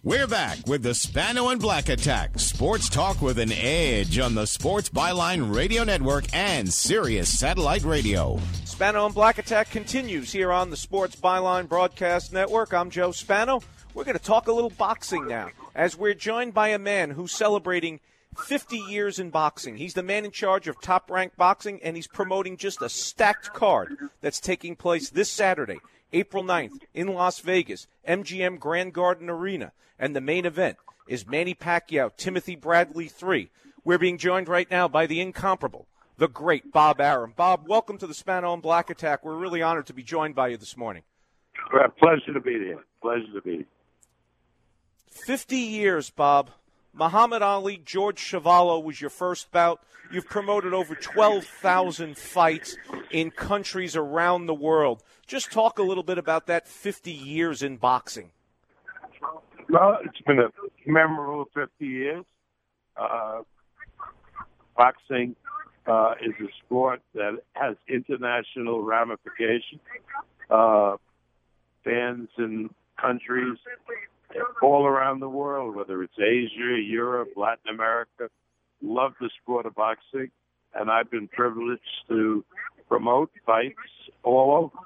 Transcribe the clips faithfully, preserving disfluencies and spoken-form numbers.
We're back with the Spano and Black Attack, sports talk with an edge on the Sports Byline Radio Network and Sirius Satellite Radio. Spano and Black Attack continues here on the Sports Byline Broadcast Network. I'm Joe Spano. We're going to talk a little boxing now, as we're joined by a man who's celebrating fifty years in boxing. He's the man in charge of Top Rank Boxing, and he's promoting just a stacked card that's taking place this Saturday, April ninth, in Las Vegas, M G M Grand Garden Arena. And the main event is Manny Pacquiao, Timothy Bradley three. We're being joined right now by the incomparable, the great Bob Arum. Bob, welcome to the Spano and Black Attack. We're really honored to be joined by you this morning. Well, pleasure to be here. Pleasure to be here. fifty years, Bob. Muhammad Ali, George Chuvalo was your first bout. You've promoted over twelve thousand fights in countries around the world. Just talk a little bit about that fifty years in boxing. Well, it's been a memorable fifty years. Uh, boxing uh, is a sport that has international ramifications. Uh, fans in countries all around the world, whether it's Asia, Europe, Latin America, love the sport of boxing, and I've been privileged to promote fights all over.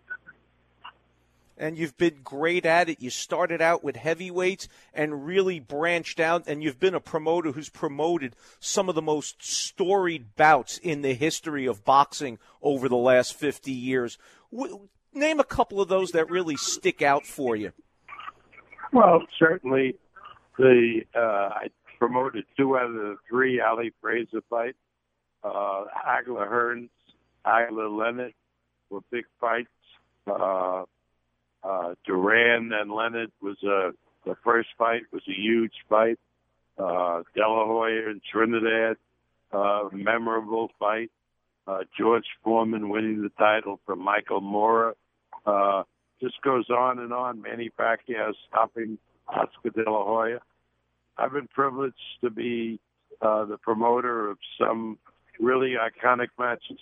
And you've been great at it. You started out with heavyweights and really branched out, and you've been a promoter who's promoted some of the most storied bouts in the history of boxing over the last fifty years. W- name a couple of those that really stick out for you. Well, certainly the uh, I promoted two out of the three Ali Frazier fights. Uh, Hagler Hearns, Hagler Leonard were big fights. Uh, uh, Duran and Leonard was uh, the first fight was a huge fight. Uh, De La Hoya and Trinidad, uh, memorable fight. Uh, George Foreman winning the title from Michael Moorer. Uh, just goes on and on. Manny Pacquiao stopping Oscar De La Hoya. I've been privileged to be uh, the promoter of some really iconic matches.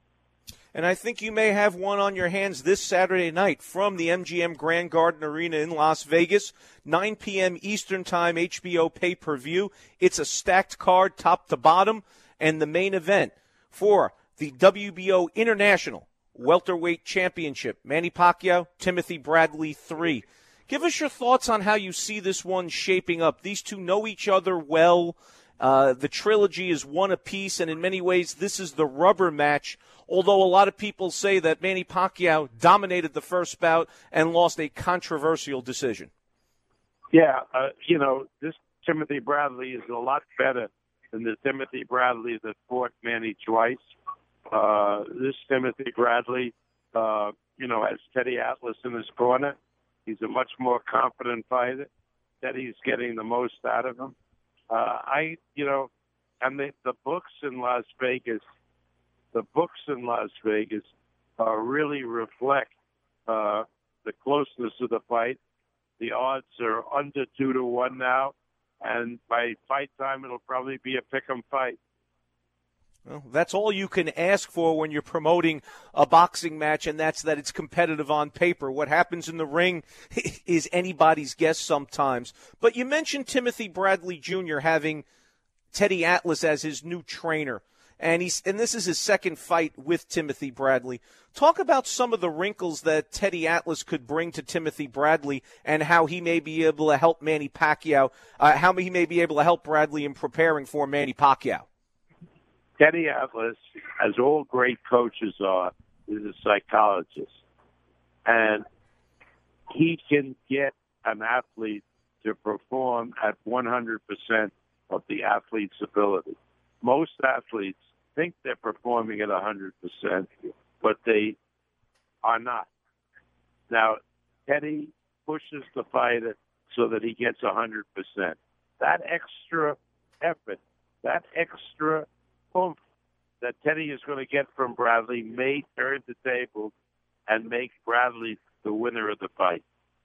And I think you may have one on your hands this Saturday night from the M G M Grand Garden Arena in Las Vegas, nine p.m. Eastern Time, H B O pay-per-view. It's a stacked card, top to bottom, and the main event for the W B O International Welterweight Championship. Manny Pacquiao, Timothy Bradley three. Give us your thoughts on how you see this one shaping up. These two know each other well. Uh, the trilogy is one apiece, and in many ways this is the rubber match, although a lot of people say that Manny Pacquiao dominated the first bout and lost a controversial decision. Yeah, uh, you know, this Timothy Bradley is a lot better than the Timothy Bradley that fought Manny twice. Uh, this Timothy Bradley, uh, you know, has Teddy Atlas in his corner. He's a much more confident fighter. Teddy's getting the most out of him. Uh, I, you know, and the, the books in Las Vegas, the books in Las Vegas uh, really reflect uh, the closeness of the fight. The odds are under two to one now, and by fight time it'll probably be a pick'em fight. Well, that's all you can ask for when you're promoting a boxing match, and that's that it's competitive on paper. What happens in the ring is anybody's guess sometimes. But you mentioned Timothy Bradley Junior having Teddy Atlas as his new trainer, and he's and this is his second fight with Timothy Bradley. Talk about some of the wrinkles that Teddy Atlas could bring to Timothy Bradley and how he may be able to help Manny Pacquiao, uh, how he may be able to help Bradley in preparing for Manny Pacquiao. Teddy Atlas, as all great coaches are, is a psychologist. And he can get an athlete to perform at one hundred percent of the athlete's ability. Most athletes think they're performing at one hundred percent, but they are not. Now, Teddy pushes the fighter so that he gets one hundred percent. That extra effort, that extra oomph that Teddy is going to get from Bradley may turn the table and make Bradley the winner of the fight.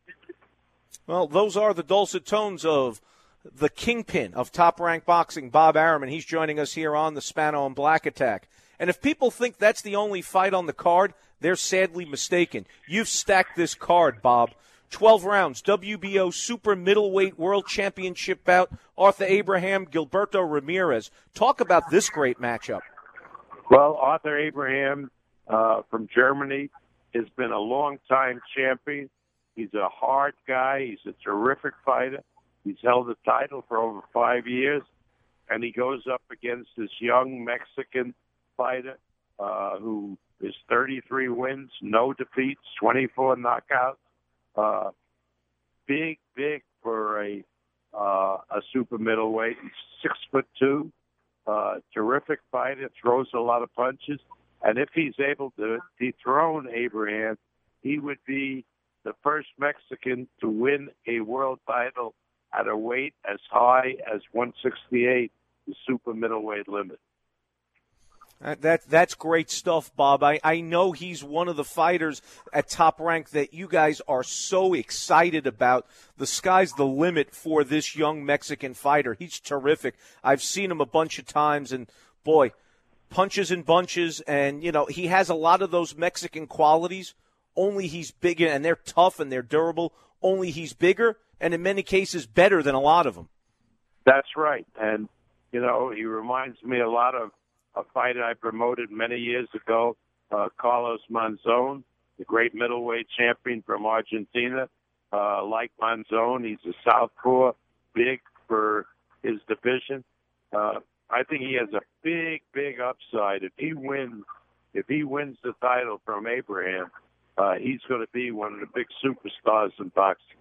Well, those are the dulcet tones of the kingpin of Top Rank Boxing, Bob Arum, and he's joining us here on the Spano and Black Attack. And if people think that's the only fight on the card, they're sadly mistaken. You've stacked this card, Bob. twelve rounds, W B O Super Middleweight World Championship bout, Arthur Abraham, Gilberto Ramirez. Talk about this great matchup. Well, Arthur Abraham uh, from Germany has been a long-time champion. He's a hard guy. He's a terrific fighter. He's held the title for over five years, and he goes up against this young Mexican fighter uh, who is thirty-three wins, no defeats, twenty-four knockouts. Uh, big, big for a uh, a super middleweight. He's six foot two, uh, terrific fighter, throws a lot of punches, and if he's able to dethrone Abraham, he would be the first Mexican to win a world title at a weight as high as one sixty-eight, the super middleweight limit. That that's great stuff, Bob. I, I know he's one of the fighters at Top Rank that you guys are so excited about. The sky's the limit for this young Mexican fighter. He's terrific. I've seen him a bunch of times, and boy, punches in bunches. And you know he has a lot of those Mexican qualities. Only he's bigger, and they're tough and they're durable. Only he's bigger, and in many cases better than a lot of them. That's right, and you know he reminds me a lot of a fighter I promoted many years ago, uh, Carlos Monzon, the great middleweight champion from Argentina. Uh, like Monzon, he's a southpaw, big for his division. Uh, I think he has a big, big upside. If he wins, if he wins the title from Abraham, uh, he's going to be one of the big superstars in boxing.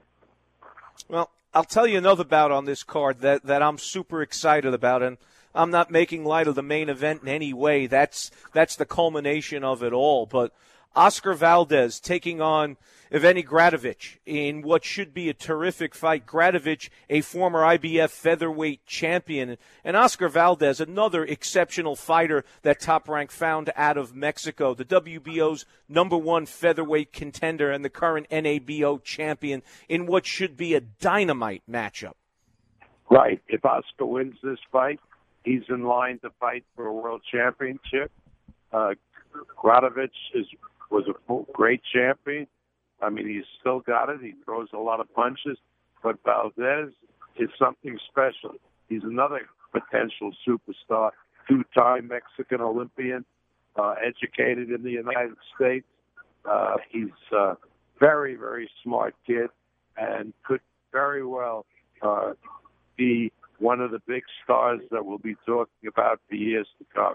Well, I'll tell you another bout on this card that, that I'm super excited about, and I'm not making light of the main event in any way. That's that's the culmination of it all. But Oscar Valdez taking on Evgeny Gradovich in what should be a terrific fight. Gradovich, a former I B F featherweight champion, and Oscar Valdez, another exceptional fighter that Top Rank found out of Mexico, the W B O's number one featherweight contender and the current N A B O champion in what should be a dynamite matchup. Right. If Oscar wins this fight, he's in line to fight for a world championship. Uh, Gradovich is was a great champion. I mean, he's still got it. He throws a lot of punches. But Valdez is something special. He's another potential superstar, two-time Mexican Olympian, uh, educated in the United States. Uh, he's a very, very smart kid and could very well uh, be one of the big stars that we'll be talking about for years to come.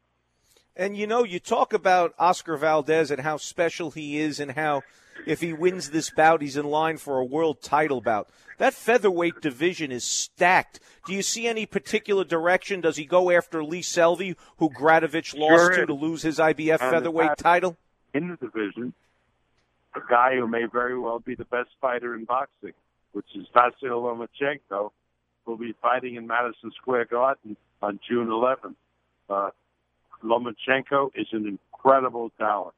And, you know, you talk about Oscar Valdez and how special he is and how if he wins this bout, he's in line for a world title bout. That featherweight division is stacked. Do you see any particular direction? Does he go after Lee Selby, who Gradovich lost Sure to is. to lose his I B F And featherweight title? In the division, a guy who may very well be the best fighter in boxing, which is Vasyl Lomachenko, will be fighting in Madison Square Garden on June eleventh. Uh, Lomachenko is an incredible talent.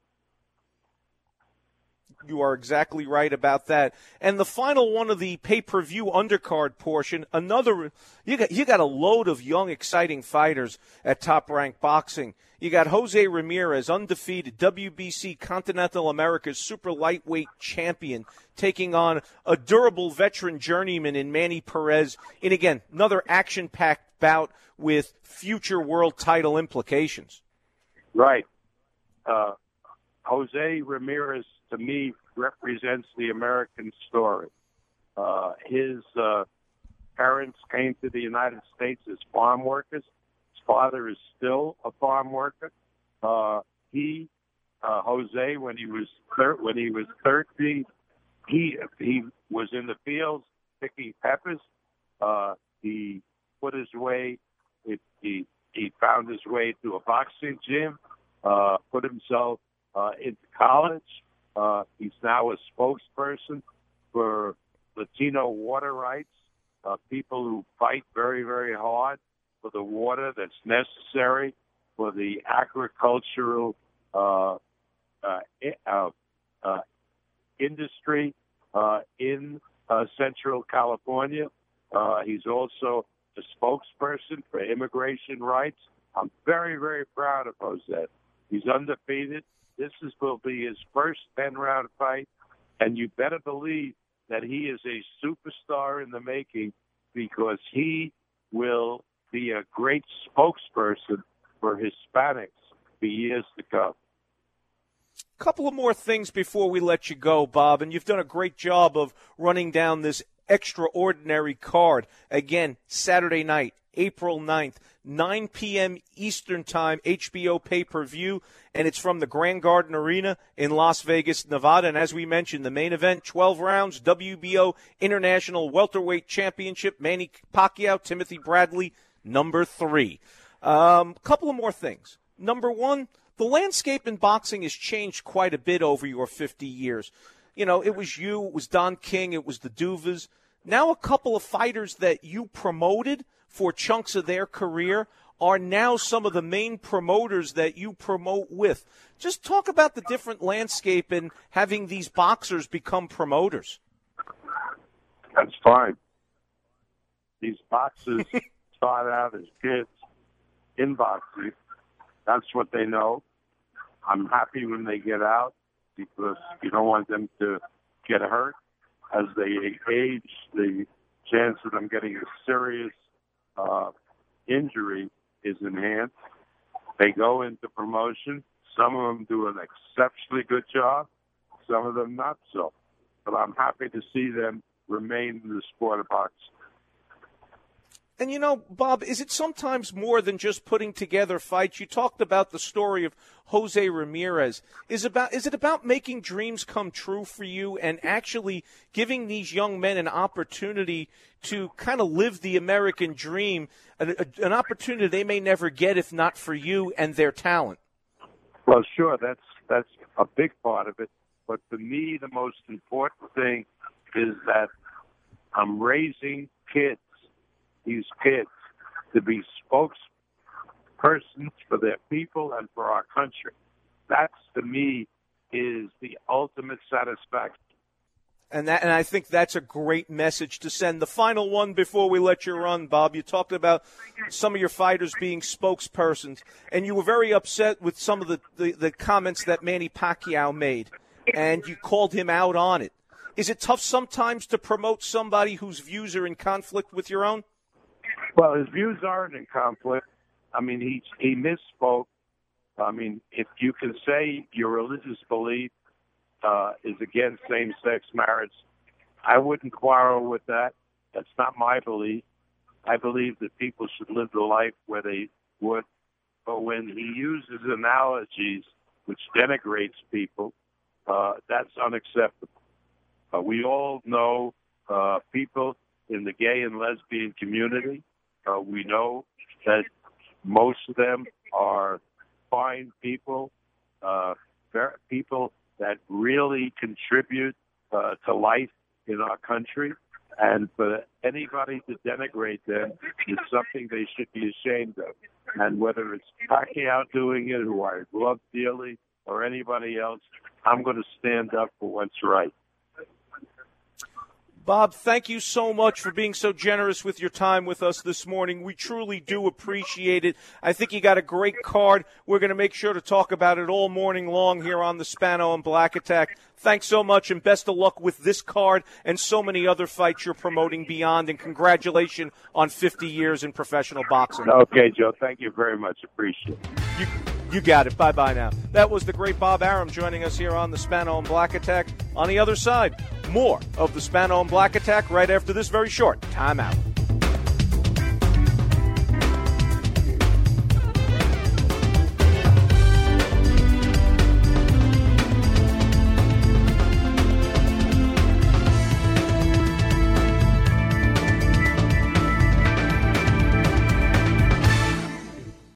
You are exactly right about that. And the final one of the pay-per-view undercard portion, another you got you got a load of young, exciting fighters at Top Rank Boxing. You got Jose Ramirez, undefeated W B C Continental America's super lightweight champion, taking on a durable veteran journeyman in Manny Perez. And again, another action-packed bout with future world title implications. Right. Uh, Jose Ramirez, to me, represents the American story. Uh, his uh, parents came to the United States as farm workers. His father is still a farm worker. Uh, he, uh, Jose, when he was thir- when he was thirteen, he he was in the fields picking peppers. Uh, he put his way. It, he he found his way to a boxing gym. Uh, put himself uh, into college. Uh, he's now a spokesperson for Latino water rights, uh, people who fight very, very hard for the water that's necessary for the agricultural uh, uh, uh, uh, industry uh, in uh, Central California. Uh, he's also a spokesperson for immigration rights. I'm very, very proud of Jose. He's undefeated. This is, will be his first ten-round fight, and you better believe that he is a superstar in the making because he will be a great spokesperson for Hispanics for years to come. A couple of more things before we let you go, Bob, and you've done a great job of running down this extraordinary card. Again, Saturday night, April ninth, nine p.m. Eastern Time, H B O pay-per-view, and it's from the Grand Garden Arena in Las Vegas, Nevada. And as we mentioned, the main event, twelve rounds, W B O International Welterweight Championship, Manny Pacquiao, Timothy Bradley, number three. A um, couple of more things. Number one, the landscape in boxing has changed quite a bit over your fifty years. You know, it was you, it was Don King, it was the Duvas. Now a couple of fighters that you promoted for chunks of their career are now some of the main promoters that you promote with. Just talk about the different landscape and having these boxers become promoters. That's fine. These boxers start out as kids in boxing. That's what they know. I'm happy when they get out because you don't want them to get hurt. As they age, the chance of them getting a serious uh, injury is enhanced. They go into promotion. Some of them do an exceptionally good job. Some of them not so. But I'm happy to see them remain in the sport of boxing. And, you know, Bob, is it sometimes more than just putting together fights? You talked about the story of Jose Ramirez. Is about is it about making dreams come true for you and actually giving these young men an opportunity to kind of live the American dream, an, a, an opportunity they may never get if not for you and their talent? Well, sure, that's that's a big part of it. But for me, the most important thing is that I'm raising kids. These kids to be spokespersons for their people and for our country. That's, to me, is the ultimate satisfaction. And that, and I think that's a great message to send. The final one before we let you run, Bob, you talked about some of your fighters being spokespersons, and you were very upset with some of the, the, the comments that Manny Pacquiao made, and you called him out on it. Is it tough sometimes to promote somebody whose views are in conflict with your own? Well, his views aren't in conflict. I mean, he he misspoke. I mean, if you can say your religious belief uh, is against same-sex marriage, I wouldn't quarrel with that. That's not my belief. I believe that people should live the life where they would. But when he uses analogies which denigrates people, uh, that's unacceptable. Uh, we all know uh, people in the gay and lesbian community. Uh, we know that most of them are fine people, uh, people that really contribute uh, to life in our country. And for anybody to denigrate them is something they should be ashamed of. And whether it's Pacquiao doing it, who I love dearly, or anybody else, I'm going to stand up for what's right. Bob, thank you so much for being so generous with your time with us this morning. We truly do appreciate it. I think you got a great card. We're going to make sure to talk about it all morning long here on the Spano and Black Attack. Thanks so much, and best of luck with this card and so many other fights you're promoting beyond, and congratulations on fifty years in professional boxing. Okay, Joe. Thank you very much. Appreciate it. You, you got it. Bye-bye now. That was the great Bob Arum joining us here on the Spano and Black Attack. On the other side, more of the Spano and Black Attack right after this very short timeout.